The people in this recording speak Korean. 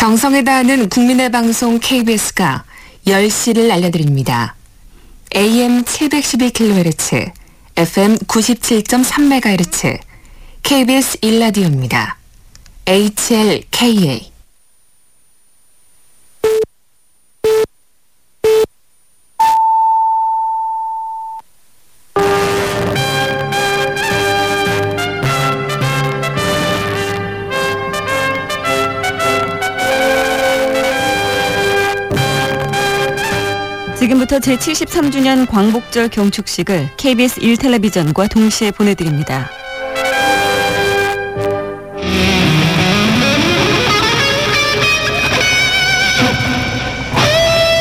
정성에 다하는 국민의 방송 KBS가 10시를 알려드립니다. AM 712kHz, FM 97.3MHz, KBS 1라디오입니다. HLKA. 지금부터 제73주년 광복절 경축식을 KBS 1텔레비전과 동시에 보내드립니다.